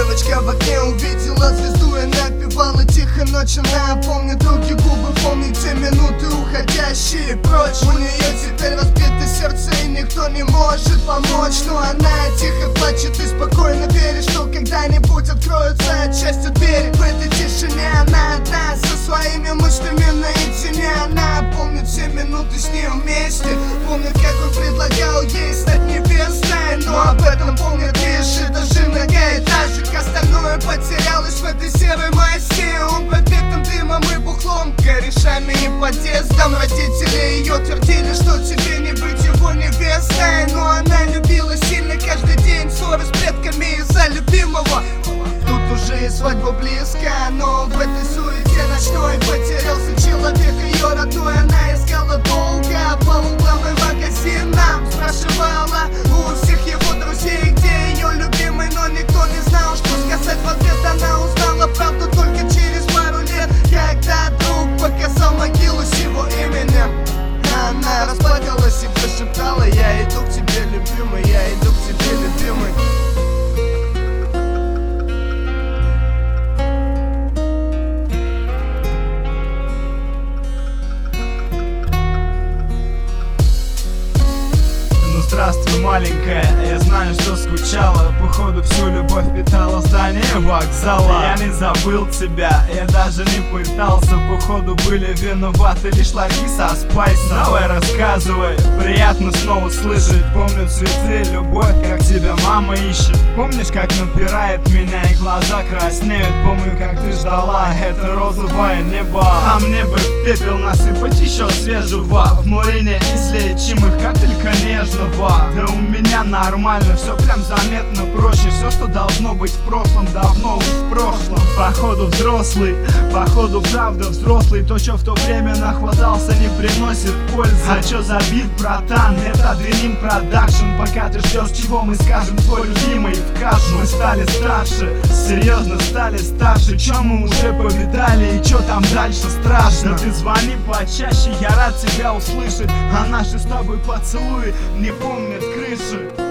Девочка в окне увидела звезду и напевала тихо ночь. Она помнит руки, губы, помнит те минуты, уходящие прочь. У нее теперь разбито сердце и никто не может помочь. Но она тихо плачет и спокойно верит, что когда-нибудь откроются отчасти двери. В этой тишине она одна, со своими мыслями наедине. Она помнит все минуты с ним вместе, помнит, как он предлагал ей стать невестой. Но об этом помнит лишь этажи многоэтажек. Остальное потерялось в этой серой массе. Он пропитан дымом и бухлом, корешами и подъездом. Родители ее твердили, что тебе не быть его невестой. Но она любила сильно каждый день, ссоры с предками из-за любимого. Тут уже и свадьба близко, но в этой суете ночной потерялся человек ее родной. Она искала долго по углам и магазинам, спрашивала у всех его друзей, где ее любимый, но никто не знал, что сказать в ответ. Она узнала правду только через пару лет, когда друг показал могилу с его именем. Она расплакалась и прошептала: я иду к тебе, любимый, я иду к тебе, любимый. Здравствуй, маленькая, я знаю, что скучала. Походу всю любовь питала в здании вокзала. Я не забыл тебя, я даже не пытался. Походу были виноваты лишь Лариса Спайса. Давай рассказывай, приятно снова слышать. Помню цветы, любовь, как тебя мама ищет. Помнишь, как напирает меня и глаза краснеют? Помню, как ты ждала это розовое небо. А мне бы в пепел насыпать еще свежего, в море неизлечимых капелька нежного. Да у меня нормально, все прям заметно проще. Все, что должно быть в прошлом, давно уж в прошлом. Походу взрослый, походу правда взрослый. То, что в то время нахватался, не приносит пользы. А чё за бит, братан? Это Dream Production. Пока ты ждешь, чего мы скажем, твой любимый в кашу. Мы стали старше, серьезно стали старше. Чё мы уже повидали и чё там дальше страшно? Ты звони почаще, я рад тебя услышать. А наши с тобой поцелуи не помнят крыши.